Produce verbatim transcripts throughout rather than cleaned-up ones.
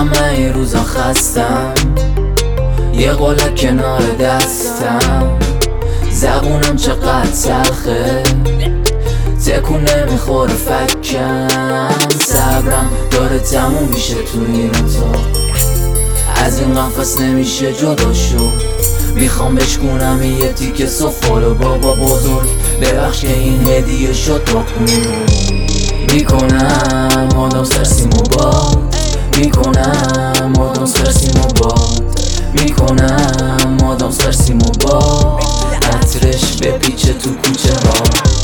همه این روزا خستم، یه قلک کنار دستم، زبونم چقدر تلخه، تکون نمیخوره فکم. صبرم داره تموم میشه تو این اتاق، از این قفس نمیشه جدا شد. میخوام بشکونم یه تیکه سفالو بابا بزرگ، ببخش که این هدیه شد با کنون. میکنم آدم سرسیم و باد، میکنم آدم سرسیم و باد، میکنم آدم سرسیم و باد، عطرش بپیچه تو کوچه ها.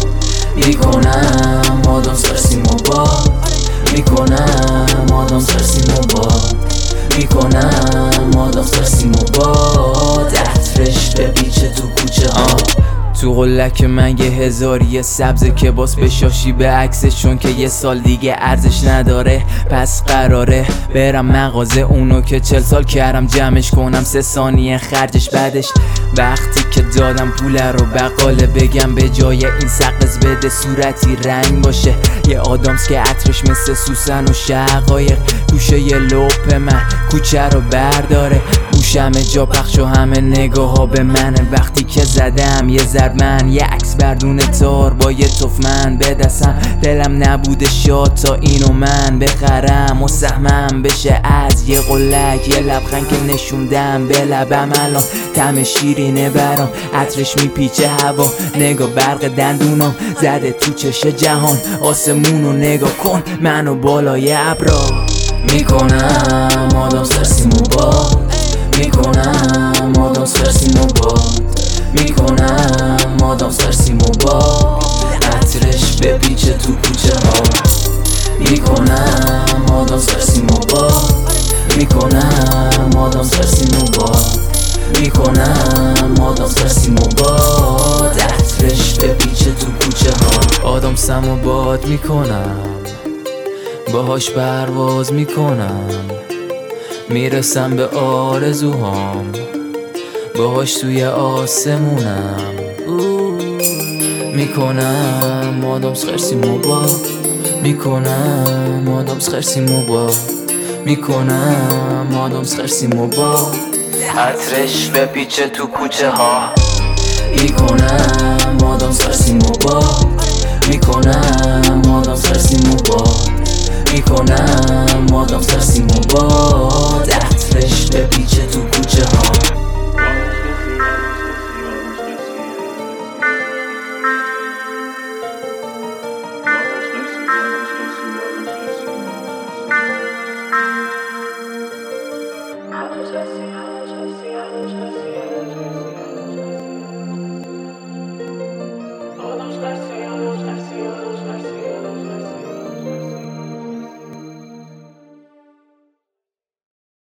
میکنم آدم سرسیم و باد، میکنم آدم سرسیم و باد، میکنم آدم سرسیم و باد، عطرش بپیچه تو کوچه ها. تو قلک من یه هزاری سبزه که باس بشاشی به عکسش، چون که یه سال دیگه ارزش نداره. پس قراره برم مغازه اونو که چل سال کردم جمعش کنم، سه ثانیه خرجش بعدش. وقتی که دادم پوله رو بقاله بگم به جای این سقز بده صورتی رنگ باشه. یه آدامس که عطرش مثل سوسن و شقایق، گوشه یه لپ من کوچه رو برداره. گوشم جا پخش و همه نگاه ها به منه. وقتی که زدم یه ضرب من یه عکس بردون تار با یه تفمن به دستم، دلم نبوده شاد تا اینو من بخرم و سهمم بشه از یه قلک. یه لبخند که نشوندم به لبم الان طعم شیرینه برام، عطرش میپیچه هوا، نگاه برق دندونم زده تو چش جهان. آسمونو نگاه کن منو بالای ابرا. میکنم آدم سرسیم و باد، میکنم آدم سرسیم و باد، میکنم آدم سرسیم و باد، عطرش بپیچه تو کوچه ها. میکنم آدم سرسیم و باد، میکنم آدم سرسیم و باد، میکنم آدم سرسیم و باد، عطرش بپیچه تو کوچه ها. آدم سم و باد میکنم، باهاش پرواز میکنم، میرسم به آرزوهام، باهاش توی آسمونم. میکنم آدم سرسیم و باد، میکنم آدم سرسیم و باد، میکنم آدم سرسیم و باد، عطرش بپیچه تو کوچه ها. میکنم آدم سرسیم و باد، میکنم آدم سرسیم و باد، میکنم آدم سرسیم و باد، عطرش بپیچه تو کوچه ها. All those guys say, all those guys say, all those